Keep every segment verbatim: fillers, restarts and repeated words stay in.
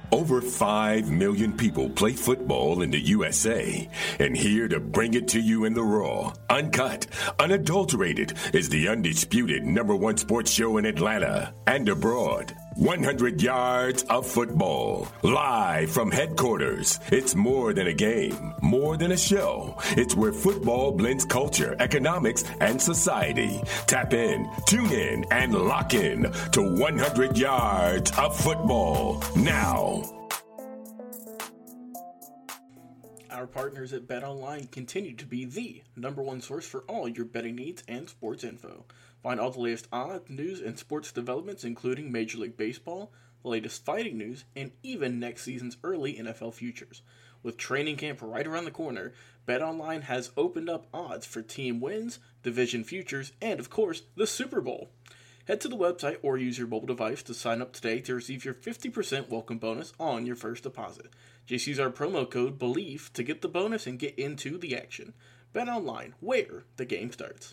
Over five million people play football in the U S A, and here to bring it to you in the raw, uncut, unadulterated is the undisputed number one sports show in Atlanta and abroad. one hundred yards of football, live from headquarters. It's more than a game, more than a show. It's where football blends culture, economics, and society. Tap in, tune in, and lock in to one hundred yards of football now. Our partners at BetOnline continue to be the number one source for all your betting needs and sports info. Find all the latest odds, news, and sports developments, including Major League Baseball, the latest fighting news, and even next season's early N F L futures. With training camp right around the corner, BetOnline has opened up odds for team wins, division futures, and, of course, the Super Bowl. Head to the website or use your mobile device to sign up today to receive your fifty percent welcome bonus on your first deposit. Just use our promo code BELIEVE to get the bonus and get into the action. BetOnline, where the game starts.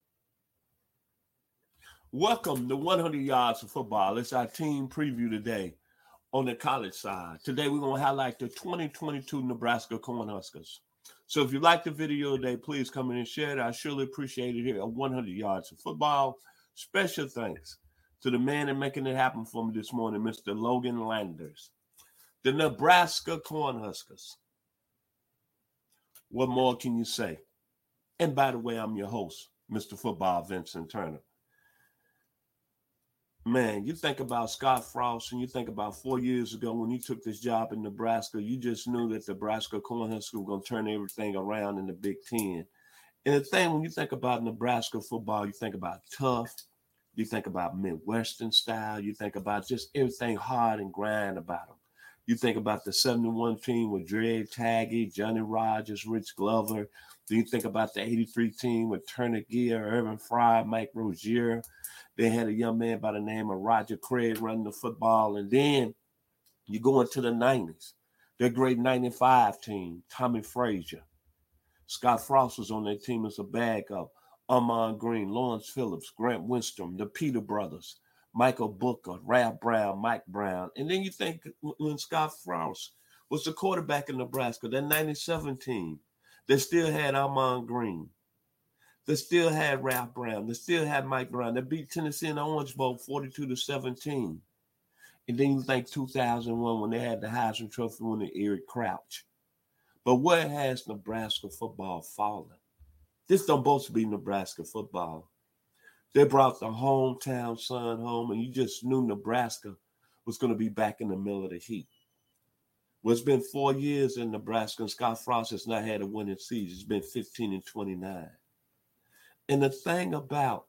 Welcome to one hundred yards of football. It's our team preview today on the college side. Today we're going to highlight the twenty twenty-two Nebraska Cornhuskers. So if you like the video today, please come in and share it. I surely appreciate it here at one hundred yards of football. Special thanks to the man in making it happen for me this morning, Mister Logan Landers. The Nebraska Cornhuskers. What more can you say? And by the way, I'm your host, Mister Football Vincent Turner. Man, you think about Scott Frost and you think about four years ago when he took this job in Nebraska, you just knew that the Nebraska Cornhuskers were going to turn everything around in the Big Ten. And the thing, when you think about Nebraska football, you think about tough, you think about Midwestern style, you think about just everything hard and grind about them. You think about the seventy-one team with Dre Taggy, Johnny Rogers, Rich Glover. Then you think about the eighty-three team with Turner Gear, Irvin Fry, Mike Rozier. They had a young man by the name of Roger Craig running the football. And then you go into the nineties. Their great ninety-five team, Tommy Frazier. Scott Frost was on that team as a backup. Armand Green, Lawrence Phillips, Grant Winstrom, the Peter brothers, Michael Booker, Ralph Brown, Mike Brown. And then you think when Scott Frost was the quarterback in Nebraska, that ninety-seven team, they still had Armand Green. They still had Ralph Brown. They still had Mike Brown. They beat Tennessee in the Orange Bowl forty-two to seventeen. And then you think two thousand one when they had the Heisman Trophy winner Eric Crouch. But where has Nebraska football fallen? This don't supposed to be Nebraska football. They brought the hometown son home, and you just knew Nebraska was going to be back in the middle of the heat. Well, it's been four years in Nebraska, and Scott Frost has not had a winning season. It's been fifteen and twenty-nine. And the thing about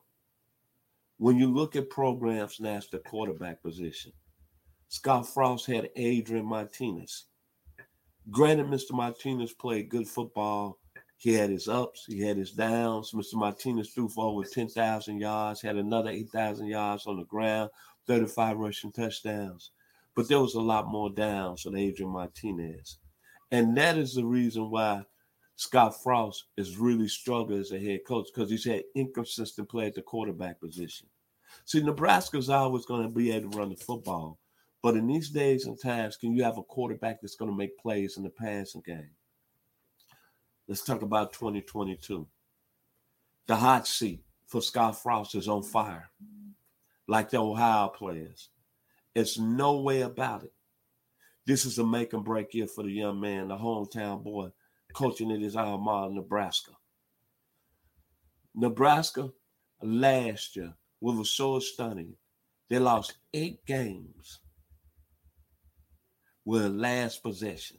when you look at programs now, it's the quarterback position. Scott Frost had Adrian Martinez. Granted, Mister Martinez played good football. He had his ups, he had his downs. Mister Martinez threw for over ten thousand yards, had another eight thousand yards on the ground, thirty-five rushing touchdowns. But there was a lot more downs with Adrian Martinez. And that is the reason why Scott Frost is really struggling as a head coach, because he's had inconsistent play at the quarterback position. See, Nebraska's always going to be able to run the football. But in these days and times, can you have a quarterback that's going to make plays in the passing game? Let's talk about twenty twenty-two. The hot seat for Scott Frost is on fire, like the Ohio players. It's no way about it. This is a make and break year for the young man, the hometown boy, coaching at his alma mater, Nebraska. Nebraska last year, what was so stunning, they lost eight games with last possession.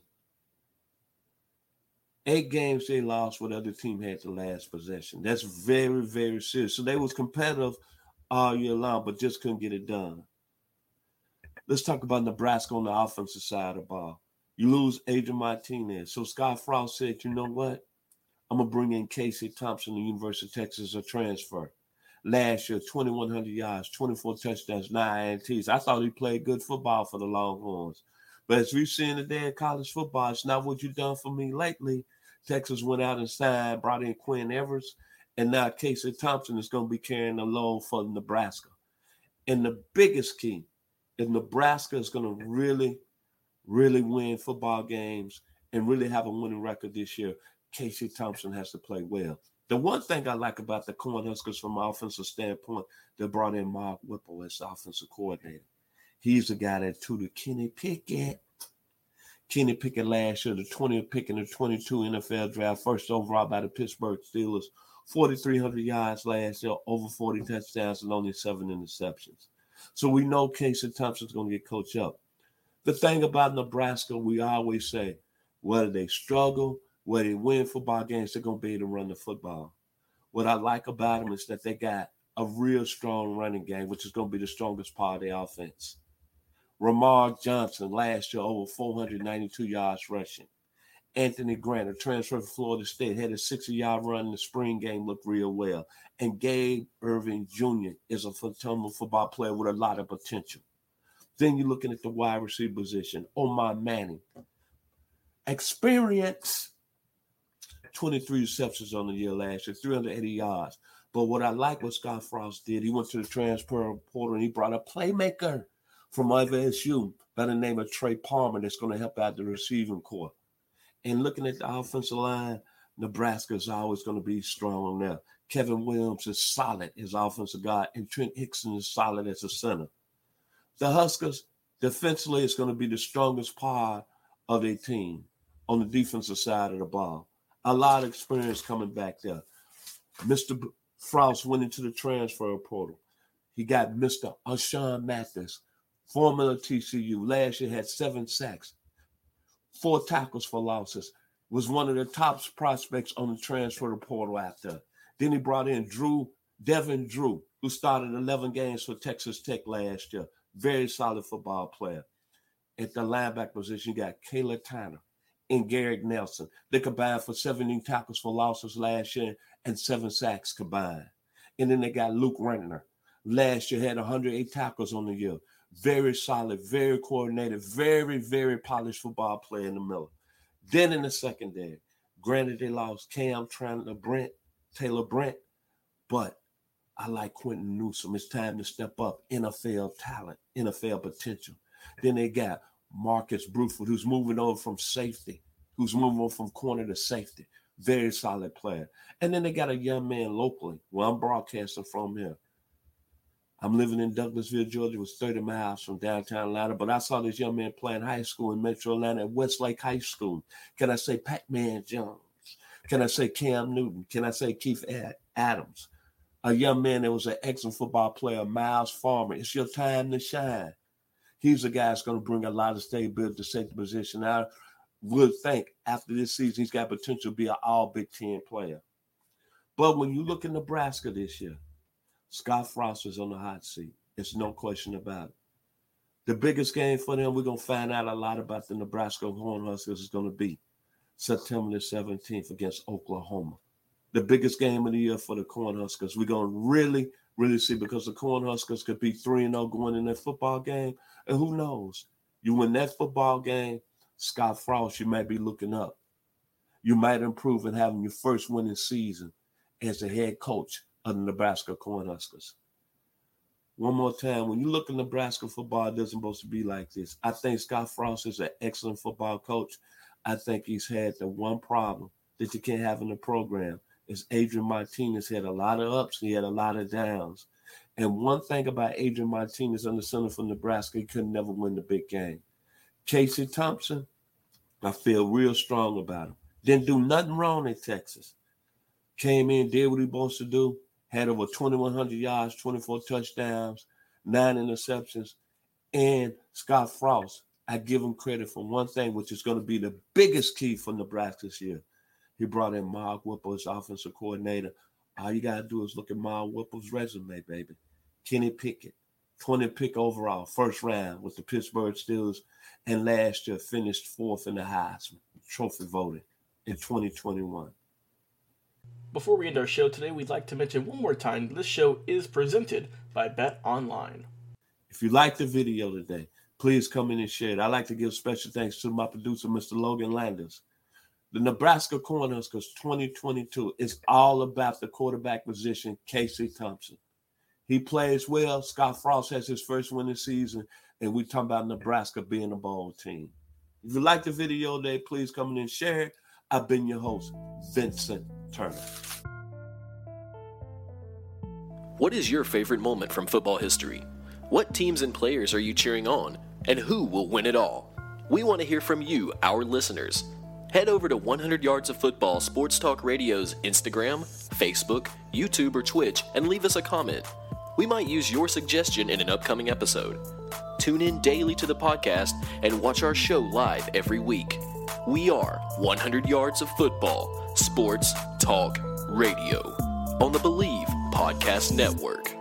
Eight games they lost with other team had the last possession. That's very, very serious. So they was competitive all year long, but just couldn't get it done. Let's talk about Nebraska on the offensive side of the ball. You lose Adrian Martinez. So Scott Frost said, you know what? I'm going to bring in Casey Thompson, the University of Texas, a transfer. Last year, twenty-one hundred yards, twenty-four touchdowns, nine I N Ts. I thought he played good football for the Longhorns. But as we've seen today in college football, it's not what you've done for me lately. Texas went out and signed, brought in Quinn Evers, and now Casey Thompson is going to be carrying the load for Nebraska. And the biggest key is Nebraska is going to really really win football games, and really have a winning record this year, Casey Thompson has to play well. The one thing I like about the Cornhuskers from an offensive standpoint, they brought in Mark Whipple as offensive coordinator. He's the guy that tutored Kenny Pickett. Kenny Pickett last year, the twentieth pick in the twenty-two N F L draft, first overall by the Pittsburgh Steelers, forty-three hundred yards last year, over forty touchdowns, and only seven interceptions. So we know Casey Thompson's going to get coached up. The thing about Nebraska, we always say, whether they struggle, whether they win football games, they're going to be able to run the football. What I like about them is that they got a real strong running game, which is going to be the strongest part of their offense. Ramar Johnson last year over four hundred ninety-two yards rushing. Anthony Grant, a transfer from Florida State, had a sixty-yard run in the spring game, looked real well. And Gabe Irvin Junior is a phenomenal football player with a lot of potential. Then you're looking at the wide receiver position. Omar Manning, experience, twenty-three receptions on the year last year, three hundred eighty yards. But what I like what Scott Frost did, he went to the transfer portal and he brought a playmaker from F S U by the name of Trey Palmer that's going to help out the receiving corps. And looking at the offensive line, Nebraska is always going to be strong there. Kevin Williams is solid as offensive guard, and Trent Hickson is solid as a center. The Huskers, defensively, is going to be the strongest part of their team on the defensive side of the ball. A lot of experience coming back there. Mister Frost went into the transfer portal. He got Mister Ashawn Mathis, former T C U. Last year had seven sacks, four tackles for losses. Was one of the top prospects on the transfer portal after. Then he brought in Drew, Devin Drew, who started eleven games for Texas Tech last year. Very solid football player. At the linebacker position, you got Kayla Tanner and Garrett Nelson. They combined for seventeen tackles for losses last year and seven sacks combined. And then they got Luke Rentner. Last year had one hundred eight tackles on the year. Very solid, very coordinated, very, very polished football player in the middle. Then in the secondary, granted they lost Cam Taylor Brent, Taylor Brent, but I like Quentin Newsom. It's time to step up. N F L talent, N F L potential. Then they got Marcus Bruford, who's moving over from safety, who's moving over from corner to safety. Very solid player. And then they got a young man locally, where I'm broadcasting from here. I'm living in Douglasville, Georgia. It was thirty miles from downtown Atlanta, but I saw this young man playing high school in Metro Atlanta at Westlake High School. Can I say Pac-Man Jones? Can I say Cam Newton? Can I say Keith Adams? A young man that was an excellent football player, Miles Farmer. It's your time to shine. He's a guy that's going to bring a lot of stability to safety position. I would think after this season, he's got potential to be an all Big Ten player. But when you look at Nebraska this year, Scott Frost is on the hot seat. There's no question about it. The biggest game for them, we're going to find out a lot about the Nebraska Cornhuskers is going to be September the seventeenth against Oklahoma. The biggest game of the year for the Cornhuskers. We're going to really, really see because the Cornhuskers could be three and oh going in that football game. And who knows? You win that football game, Scott Frost, you might be looking up. You might improve in having your first winning season as the head coach of the Nebraska Cornhuskers. One more time, when you look at Nebraska football, it doesn't supposed to be like this. I think Scott Frost is an excellent football coach. I think he's had the one problem that you can't have in the program is Adrian Martinez had a lot of ups, he had a lot of downs. And one thing about Adrian Martinez on the center for Nebraska, he could never win the big game. Casey Thompson, I feel real strong about him. Didn't do nothing wrong in Texas. Came in, did what he supposed to do, had over twenty-one hundred yards, twenty-four touchdowns, nine interceptions. And Scott Frost, I give him credit for one thing, which is going to be the biggest key for Nebraska this year. He brought in Mark Whipple as offensive coordinator. All you got to do is look at Mark Whipple's resume, baby. Kenny Pickett, twentieth pick overall, first round with the Pittsburgh Steelers, and last year finished fourth in the Heisman Trophy voting in twenty twenty-one. Before we end our show today, we'd like to mention one more time this show is presented by Bet Online. If you like the video today, please come in and share it. I'd like to give special thanks to my producer, Mister Logan Landers. The Nebraska Cornhuskers twenty twenty-two is all about the quarterback position, Casey Thompson. He plays well. Scott Frost has his first winning season, and we're talking about Nebraska being a bowl team. If you like the video today, please come in and share it. I've been your host, Vincent Turner. What is your favorite moment from football history? What teams and players are you cheering on? And who will win it all? We want to hear from you, our listeners. Head over to one hundred Yards of Football Sports Talk Radio's Instagram, Facebook, YouTube, or Twitch and leave us a comment. We might use your suggestion in an upcoming episode. Tune in daily to the podcast and watch our show live every week. We are one hundred Yards of Football Sports Talk Radio on the Believe Podcast Network.